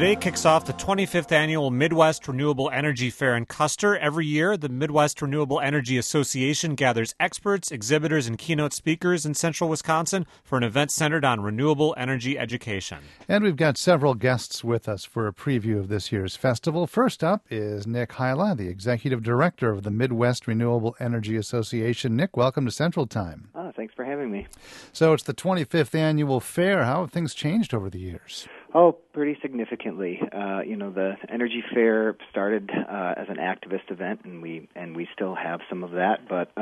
Today kicks off the 25th annual Midwest Renewable Energy Fair in Custer. Every year, the Midwest Renewable Energy Association gathers experts, exhibitors, and keynote speakers in central Wisconsin for an event centered on renewable energy education. And we've got several guests with us for a preview of this year's festival. First up is Nick Hyla, the Executive Director of the Midwest Renewable Energy Association. Nick, welcome to Central Time. Thanks for having me. So it's the 25th annual fair. How have things changed over the years? Oh, pretty significantly. The Energy Fair started as an activist event, and we still have some of that, but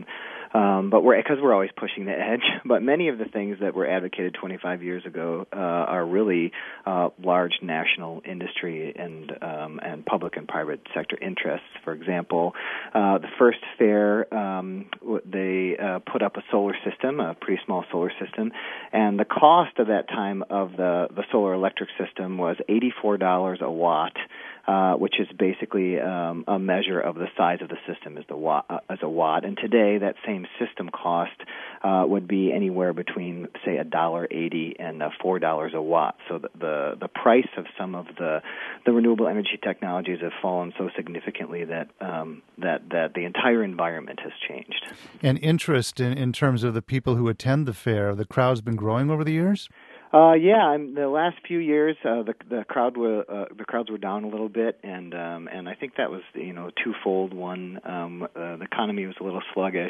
we're always pushing the edge. But many of the things that were advocated 25 years ago are really large national industry and public and private sector interests. For example, the first fair, they put up a solar system, a pretty small solar system, and the cost of that time of the solar electric system was $84 a watt, which is basically a measure of the size of the system as a watt. And today, that same system cost would be anywhere between, say, $1.80 and $4 a watt. So the price of some of the renewable energy technologies have fallen so significantly that the entire environment has changed. And interest in terms of the people who attend the fair, the crowd's been growing over the years? The last few years, the crowds were down a little bit, and I think that was twofold. One, the economy was a little sluggish,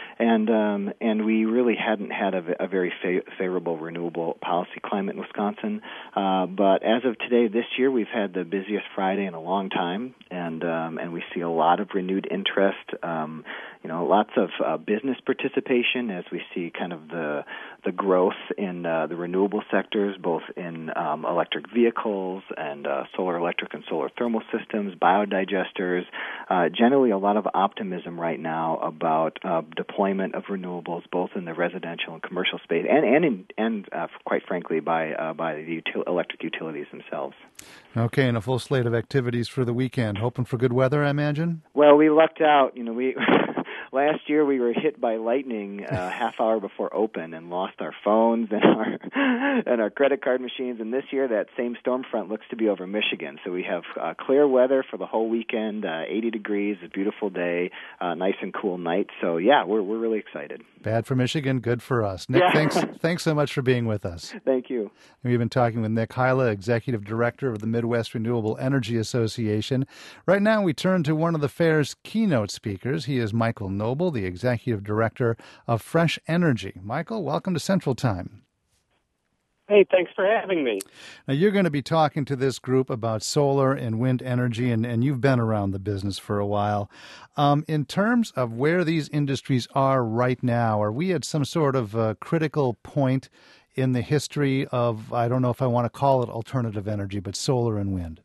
and we really hadn't had a very favorable renewable policy climate in Wisconsin. But as of today, this year, we've had the busiest Friday in a long time, and we see a lot of renewed interest. Lots of business participation as we see kind of the growth in the renewable sectors, both in electric vehicles and solar electric and solar thermal systems, biodigesters. Generally, a lot of optimism right now about deployment of renewables, both in the residential and commercial space, and quite frankly, by the electric utilities themselves. Okay, and a full slate of activities for the weekend. Hoping for good weather, I imagine? Well, we lucked out. Last year we were hit by lightning a half hour before open and lost our phones and our credit card machines. And this year that same storm front looks to be over Michigan. So we have clear weather for the whole weekend, 80 degrees, a beautiful day, nice and cool night. So yeah, we're really excited. Bad for Michigan, good for us. Nick, yeah. Thanks so much for being with us. Thank you. We've been talking with Nick Hyla, Executive Director of the Midwest Renewable Energy Association. Right now we turn to one of the fair's keynote speakers. He is Michael Noble, the Executive Director of Fresh Energy. Michael, welcome to Central Time. Hey, thanks for having me. Now, you're going to be talking to this group about solar and wind energy, and you've been around the business for a while. In terms of where these industries are right now, are we at some sort of critical point in the history of, I don't know if I want to call it alternative energy, but solar and wind?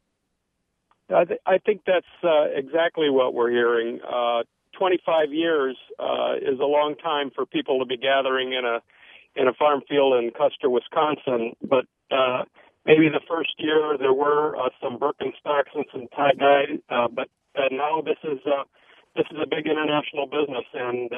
I think that's exactly what we're hearing. 25 years is a long time for people to be gathering in a farm field in Custer, Wisconsin. But maybe the first year there were some Birkenstocks and some tie-dye. But now this is a big international business, and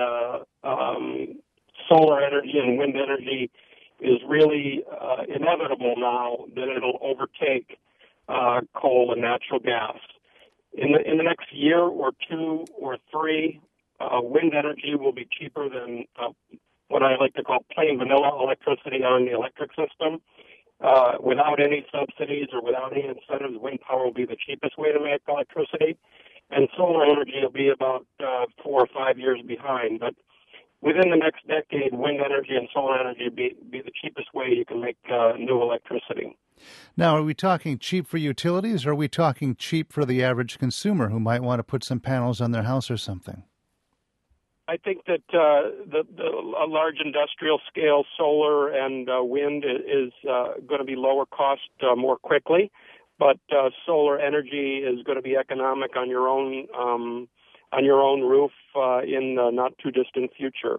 solar energy and wind energy is really inevitable now that it'll overtake coal and natural gas. In the next year or two or three, wind energy will be cheaper than what I like to call plain vanilla electricity on the electric system. Without any subsidies or without any incentives, wind power will be the cheapest way to make electricity. And solar energy will be about 4 or 5 years behind. But within the next decade, wind energy and solar energy will be the cheapest way you can make new electricity. Now, are we talking cheap for utilities, or are we talking cheap for the average consumer who might want to put some panels on their house or something? I think that a large industrial scale solar and wind is going to be lower cost more quickly, but solar energy is going to be economic on your own roof in the not too distant future.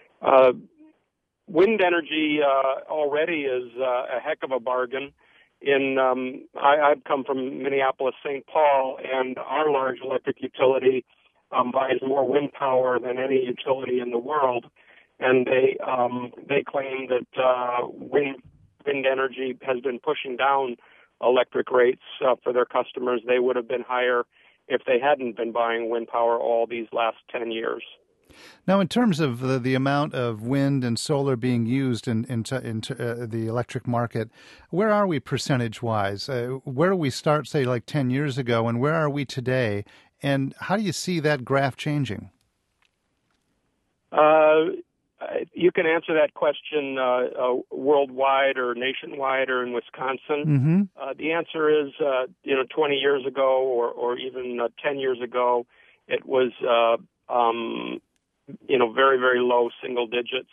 Wind energy already is a heck of a bargain. I've come from Minneapolis, St. Paul, and our large electric utility buys more wind power than any utility in the world, and they claim that wind energy has been pushing down electric rates for their customers. They would have been higher if they hadn't been buying wind power all these last 10 years. Now, in terms of the amount of wind and solar being used in the electric market, where are we percentage-wise? Where do we start, say, like 10 years ago, and where are we today? And how do you see that graph changing? You can answer that question worldwide or nationwide or in Wisconsin. Mm-hmm. The answer is, 20 years ago or even 10 years ago, it was very, very low single digits,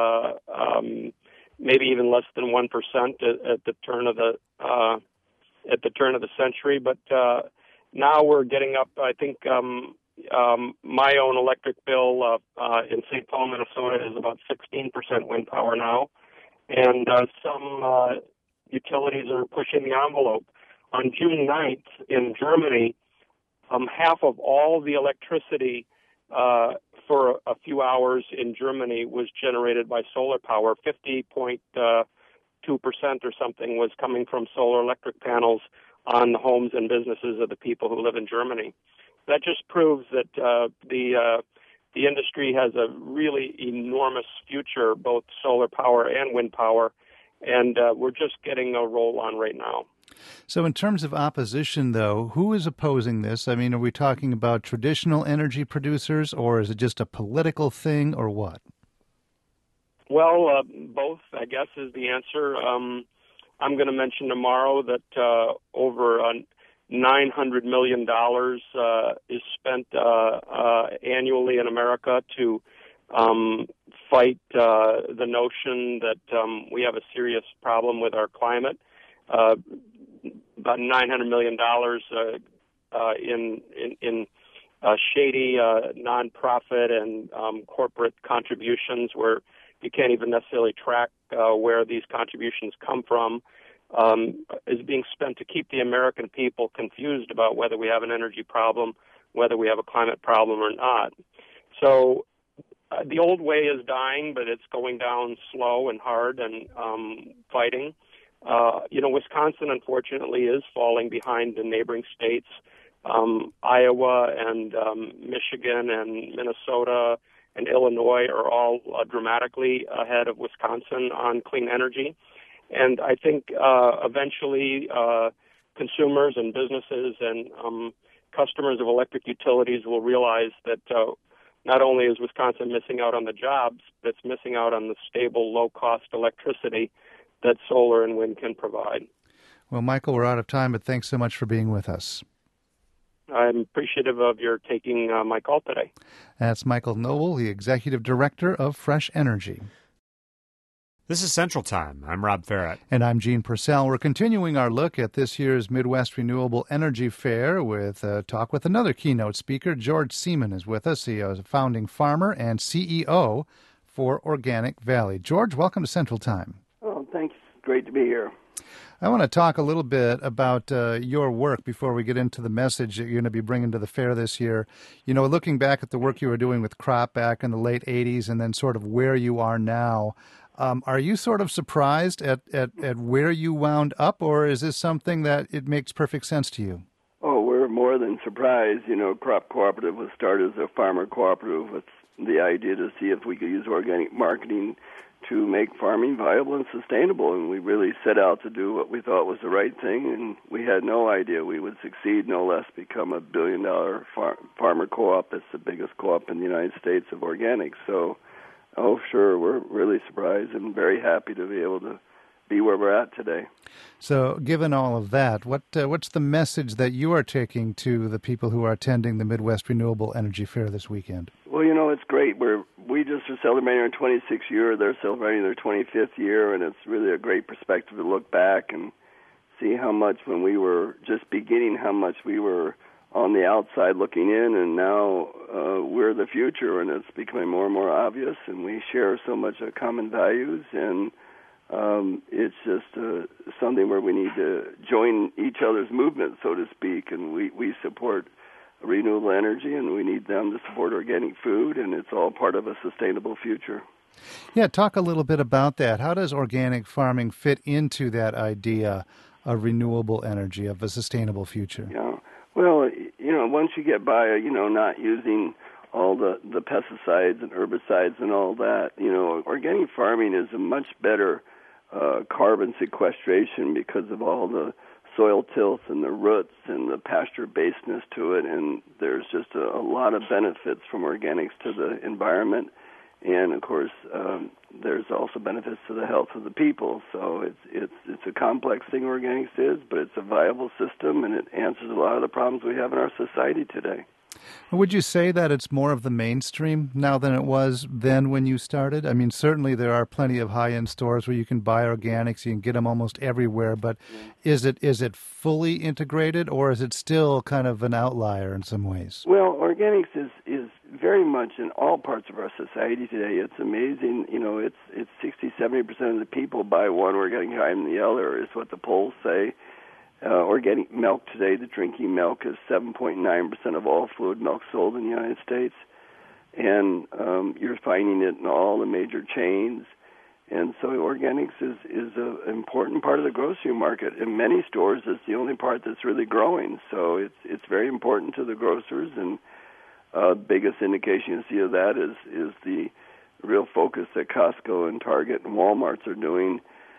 maybe even less than 1% at the turn of the century. But now we're getting up. I think my own electric bill in St. Paul, Minnesota, is about 16% wind power now, and some utilities are pushing the envelope. On June 9th in Germany, half of all the electricity for a few hours in Germany was generated by solar power. 50.2% or something was coming from solar electric panels on the homes and businesses of the people who live in Germany. That just proves that the industry has a really enormous future, both solar power and wind power, and we're just getting a roll on right now. So in terms of opposition, though, who is opposing this? I mean, are we talking about traditional energy producers, or is it just a political thing, or what? Well, both, I guess, is the answer. I'm going to mention tomorrow that over $900 million is spent annually in America to fight the notion that we have a serious problem with our climate. About $900 million in shady nonprofit and corporate contributions where you can't even necessarily track where these contributions come from, is being spent to keep the American people confused about whether we have an energy problem, whether we have a climate problem or not. So the old way is dying, but it's going down slow and hard and fighting. Wisconsin, unfortunately, is falling behind the neighboring states. Iowa and Michigan and Minnesota and Illinois are all dramatically ahead of Wisconsin on clean energy. And I think eventually consumers and businesses and customers of electric utilities will realize that not only is Wisconsin missing out on the jobs, but it's missing out on the stable, low-cost electricity that solar and wind can provide. Well, Michael, we're out of time, but thanks so much for being with us. I'm appreciative of your taking my call today. That's Michael Noble, the Executive Director of Fresh Energy. This is Central Time. I'm Rob Farrett. And I'm Gene Purcell. We're continuing our look at this year's Midwest Renewable Energy Fair with a talk with another keynote speaker. George Seaman is with us. He is a founding farmer and CEO for Organic Valley. George, welcome to Central Time. Oh, thanks. Great to be here. I want to talk a little bit about your work before we get into the message that you're going to be bringing to the fair this year. You know, looking back at the work you were doing with crop back in the late 80s and then sort of where you are now, are you sort of surprised at where you wound up, or is this something that it makes perfect sense to you? Oh, we're more than surprised. You know, Crop Cooperative was started as a farmer cooperative with the idea to see if we could use organic marketing to make farming viable and sustainable, and we really set out to do what we thought was the right thing, and we had no idea we would succeed, no less become $1 billion farmer co-op. It's the biggest co-op in the United States of organics. So, oh, sure, we're really surprised and very happy to be able to be where we're at today. So, given all of that, what's the message that you are taking to the people who are attending the Midwest Renewable Energy Fair this weekend? Well, you know, it's great. We just are celebrating our 26th year. They're celebrating their 25th year, and it's really a great perspective to look back and see how much when we were just beginning, how much we were on the outside looking in, and now we're the future, and it's becoming more and more obvious, and we share so much of common values, and it's just something where we need to join each other's movement, so to speak, and we support renewable energy, and we need them to support organic food, and it's all part of a sustainable future. Yeah, talk a little bit about that. How does organic farming fit into that idea renewable energy, of a sustainable future? Yeah. Well, once you get by, not using all the pesticides and herbicides and all that, organic farming is a much better carbon sequestration because of all the soil tilth and the roots and the pasture basedness to it, and there's just a lot of benefits from organics to the environment, and of course there's also benefits to the health of the people. So it's a complex thing, organics is, but it's a viable system, and it answers a lot of the problems we have in our society today. Would you say that it's more of the mainstream now than it was then when you started? I mean, certainly there are plenty of high-end stores where you can buy organics. You can get them almost everywhere. But is it fully integrated, or is it still kind of an outlier in some ways? Well, organics is very much in all parts of our society today. It's amazing. It's 60-70% of the people buy one organic item than the other, is what the polls say. Organic milk today, the drinking milk, is 7.9% of all fluid milk sold in the United States. And you're finding it in all the major chains. And so organics is an important part of the grocery market. In many stores, it's the only part that's really growing. So it's very important to the grocers. And biggest indication you see of that is the real focus that Costco and Target and Walmarts are doing,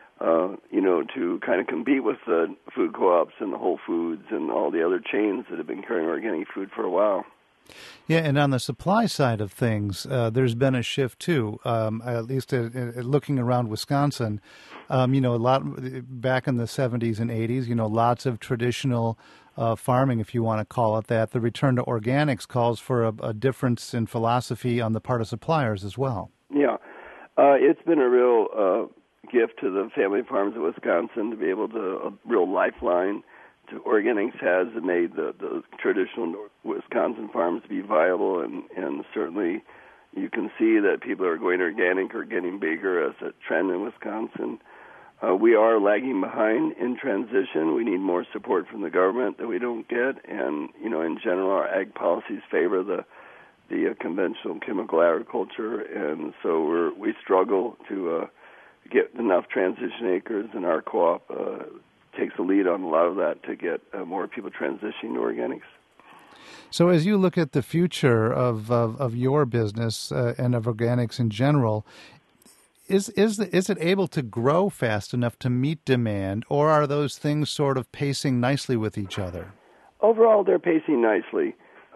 to kind of compete with the food co-ops and the Whole Foods and all the other chains that have been carrying organic food for a while. Yeah, and on the supply side of things, there's been a shift too. At least looking around Wisconsin, a lot back in the 70s and 80s. Lots of traditional farming, if you want to call it that. The return to organics calls for a difference in philosophy on the part of suppliers as well. Yeah, it's been a real gift to the family farms of Wisconsin to be able to, a real lifeline to organics has made the traditional Wisconsin farms be viable, and certainly you can see that people are going organic or getting bigger as a trend in Wisconsin. We are lagging behind in transition. We need more support from the government that we don't get, and in general our ag policies favor the conventional chemical agriculture, and so we struggle to get enough transition acres, and our co-op takes the lead on a lot of that to get more people transitioning to organics. So as you look at the future of your business and of organics in general, is it able to grow fast enough to meet demand, or are those things sort of pacing nicely with each other? Overall, they're pacing nicely.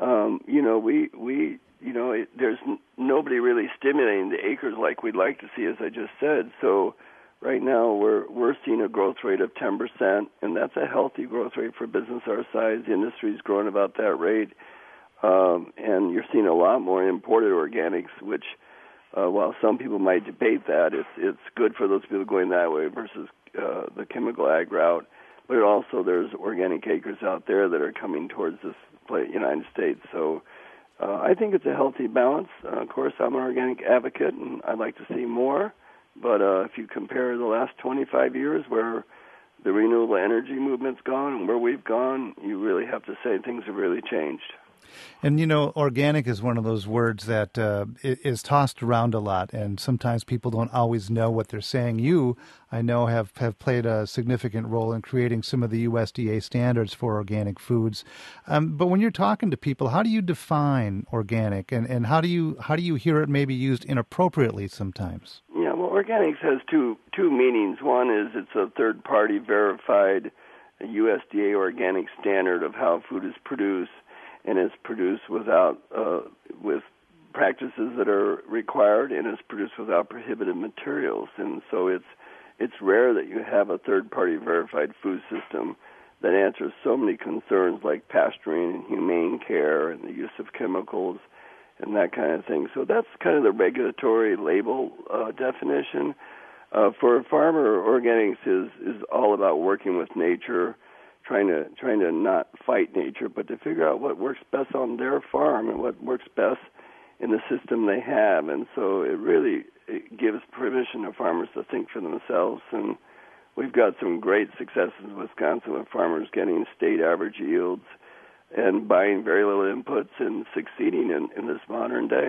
There's nobody really stimulating the acres like we'd like to see, as I just said. So right now we're seeing a growth rate of 10%, and that's a healthy growth rate for a business our size. The industry's growing about that rate, and you're seeing a lot more imported organics, which while some people might debate that, it's good for those people going that way versus the chemical ag route. But also there's organic acres out there that are coming towards this United States. So I think it's a healthy balance. Of course, I'm an organic advocate, and I'd like to see more. But if you compare the last 25 years where the renewable energy movement's gone and where we've gone, you really have to say things have really changed. And, organic is one of those words that is tossed around a lot, and sometimes people don't always know what they're saying. You, I know, have played a significant role in creating some of the USDA standards for organic foods. But when you're talking to people, how do you define organic, and how do you hear it maybe used inappropriately sometimes? Yeah, well, organics has two meanings. One is it's a third-party verified USDA organic standard of how food is produced, and it's produced without with practices that are required, and it's produced without prohibited materials. And so it's rare that you have a third-party verified food system that answers so many concerns like pasturing and humane care and the use of chemicals and that kind of thing. So that's kind of the regulatory label definition. For a farmer, organics is all about working with nature, trying to not fight nature, but to figure out what works best on their farm and what works best in the system they have. And so it gives permission to farmers to think for themselves. And we've got some great successes in Wisconsin with farmers getting state average yields and buying very little inputs and succeeding in this modern day.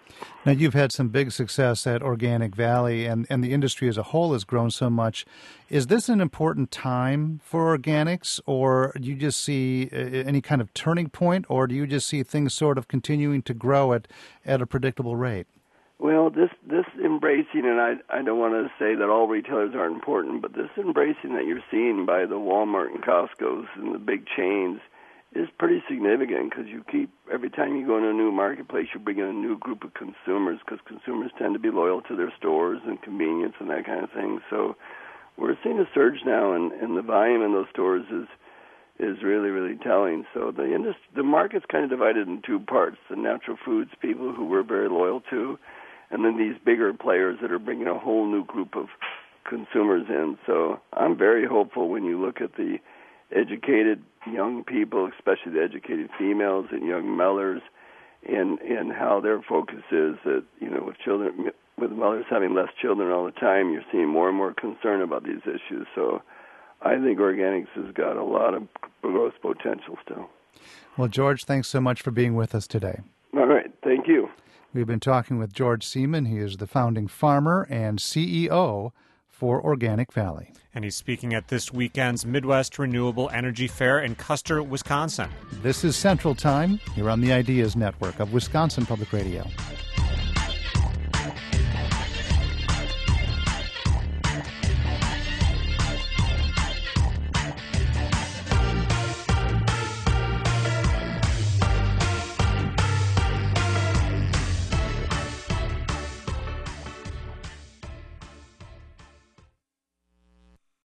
Now, you've had some big success at Organic Valley, and the industry as a whole has grown so much. Is this an important time for organics, or do you just see any kind of turning point, or do you just see things sort of continuing to grow at a predictable rate? Well, this embracing, and I don't want to say that all retailers aren't important, but this embracing that you're seeing by the Walmart and Costco's and the big chains is pretty significant, because every time you go in a new marketplace, you bring in a new group of consumers, because consumers tend to be loyal to their stores and convenience and that kind of thing. So we're seeing a surge now, and the volume in those stores is really, really telling. So the market's kind of divided in two parts: the natural foods people who we're very loyal to, and then these bigger players that are bringing a whole new group of consumers in. So I'm very hopeful when you look at the educated young people, especially the educated females and young mothers, and how their focus is that, with mothers having less children all the time, you're seeing more and more concern about these issues. So I think organics has got a lot of growth potential still. Well, George, thanks so much for being with us today. All right. Thank you. We've been talking with George Seaman. He is the founding farmer and CEO for Organic Valley. And he's speaking at this weekend's Midwest Renewable Energy Fair in Custer, Wisconsin. This is Central Time here on the Ideas Network of Wisconsin Public Radio.